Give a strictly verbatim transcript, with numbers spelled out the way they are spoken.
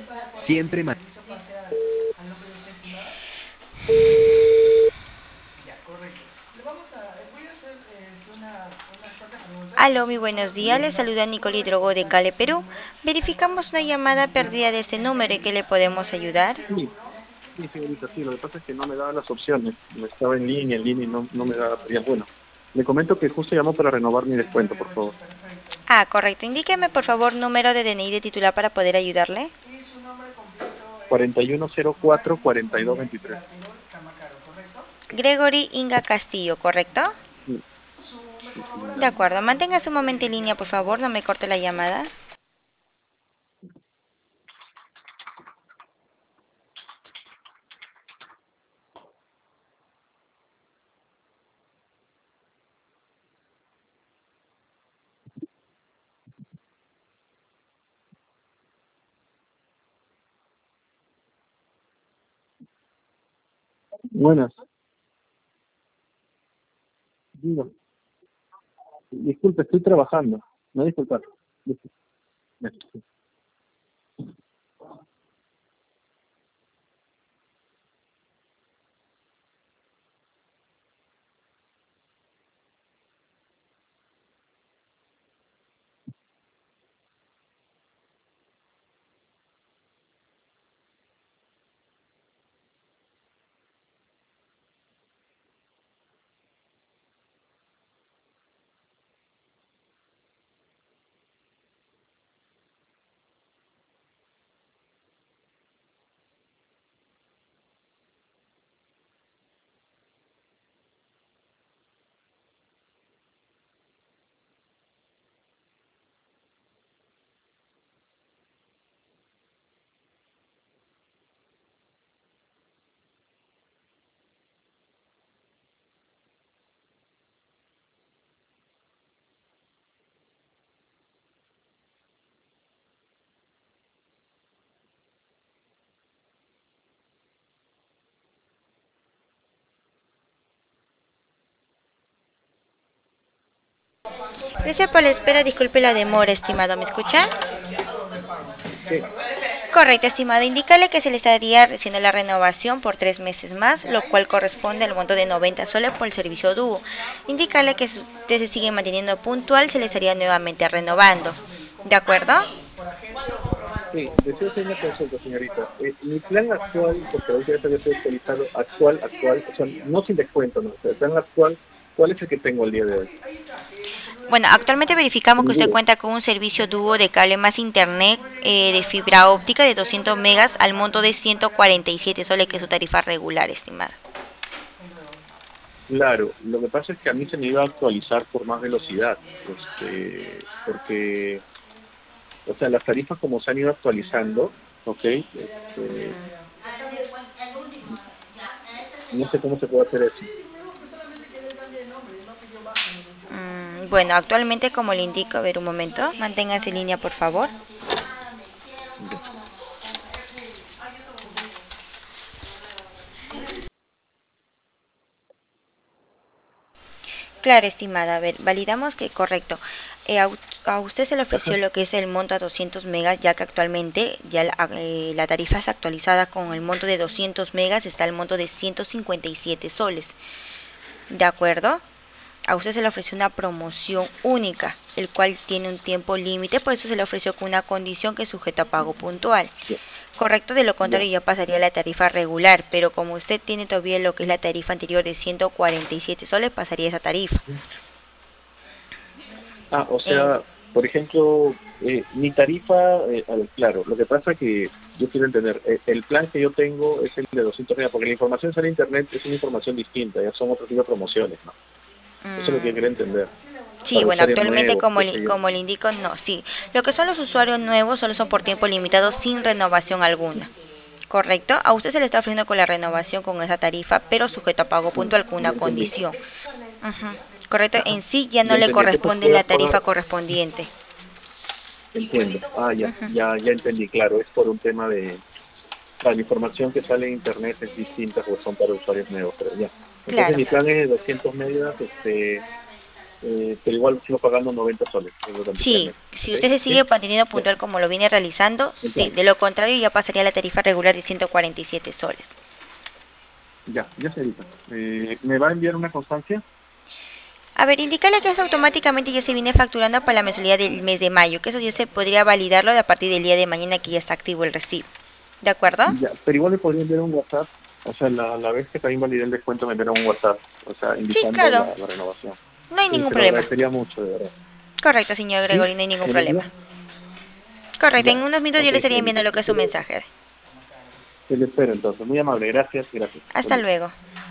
Siempre ma- Aló, muy buenos días. Les saluda Nicole Drogo de Cale, Perú. Verificamos una llamada perdida de este número y que le podemos ayudar. Sí, sí, señorita, sí, lo que pasa es que no me daba las opciones. Me estaba en línea, en línea y no, no me daba. Ya, bueno, le comento que justo llamó para renovar mi descuento, por favor. Ah, correcto. Indíqueme, por favor, número de D N I de titular para poder ayudarle. cuarenta y uno cero cuatro cuarenta y dos veintitrés. Gregory Inga Castillo, ¿correcto? Sí, sí, De señorita. acuerdo. Manténgase un momento en línea, por favor. No me corte la llamada. Buenas, diga. Disculpe, estoy trabajando. No disculpar. Disculpe. Gracias por la espera. Disculpe la demora, estimado. ¿Me escucha? Sí, Correcto, estimado. Indícale que se le estaría haciendo la renovación por tres meses más, lo cual corresponde al monto de noventa soles por el servicio dúo. Indícale que si usted se sigue manteniendo puntual, se le estaría nuevamente renovando. ¿De acuerdo? sí, deseo hacer una consulta, señorita. Eh, mi plan actual, porque la última vez había sido actualizado, actual, actual, o sea, no sin descuento, no, o sea, el plan actual, ¿cuál es el que tengo el día de hoy? Bueno, actualmente verificamos que El usted dúo. cuenta con un servicio dúo de cable más internet eh, de fibra óptica de doscientos megas al monto de ciento cuarenta y siete soles, que es su tarifa regular, estimada. Claro, lo que pasa es que a mí se me iba a actualizar por más velocidad, este, porque, o sea, las tarifas como se han ido actualizando, ¿ok? Este, no sé cómo se puede hacer eso. Mm, bueno, actualmente, como le indico, a ver un momento, manténgase en línea, por favor. Ya. Claro, estimada, a ver, validamos que correcto. Eh, a, a usted se le ofreció Ajá. lo que es el monto a doscientos megas, ya que actualmente ya la, eh, la tarifa es actualizada con el monto de doscientos megas, está el monto de ciento cincuenta y siete soles. ¿De acuerdo? A usted se le ofreció una promoción única, el cual tiene un tiempo límite, por eso se le ofreció con una condición que es sujeta a pago puntual. Ya, Correcto, de lo ya. contrario ya pasaría a la tarifa regular, pero como usted tiene todavía lo que es la tarifa anterior de ciento cuarenta y siete soles, pasaría esa tarifa. Ah, o En, sea, por ejemplo, eh, mi tarifa, eh, a ver, claro, lo que pasa que yo quiero entender, eh, el plan que yo tengo es el de doscientos megas, porque la información sale en internet es una información distinta, ya son otro tipo de promociones, ¿no? Eso es lo que yo quiero mm, entender, sí, para bueno, usuarios actualmente nuevos, como qué le, sé yo. como le indico, no, sí. Lo que son los usuarios nuevos solo son por tiempo limitado sin renovación alguna. Correcto, a usted se le está ofreciendo con la renovación con esa tarifa, pero sujeto a pago Mm, puntual con una ya entendí. condición. Ujú. Correcto, Ajá, en sí ya no ya le entendí. Entonces corresponde voy a la pagar, tarifa correspondiente. entiendo. Ah, ya, Ujú. ya, ya entendí, claro, es por un tema de, la información que sale en internet es distinta porque son para usuarios nuevos, pero ya. Entonces Claro. mi plan es de doscientos megas, este, eh, pero igual sigo pagando noventa soles durante tres Sí, meses. si ¿Ok? usted se ¿Sí? sigue manteniendo Ya, puntual como lo viene realizando, sí, entiendo. de lo contrario ya pasaría a la tarifa regular de ciento cuarenta y siete soles. Ya, ya señorita. Eh, ¿me va a enviar una constancia? A ver, indicarle que eso automáticamente ya se viene facturando para la mensualidad del mes de mayo, que eso ya se podría validarlo a partir del día de mañana que ya está activo el recibo. ¿De acuerdo? Ya, pero igual le podría enviar un WhatsApp. O sea, la, la vez que también validé el descuento me enviaron un WhatsApp, o sea, Sí, indicando claro, la, la renovación. no hay Sí, ningún se lo problema. agradecería mucho, de verdad. Correcto, señor ¿Sí? Gregory, no hay ningún ¿Me lo problema. envía? Correcto, en Ya. unos minutos Ok, yo le estaría enviando señorita. lo que es Se su lo, mensaje. se lo espero entonces. Muy amable. Gracias, gracias. Buen Hasta día. luego.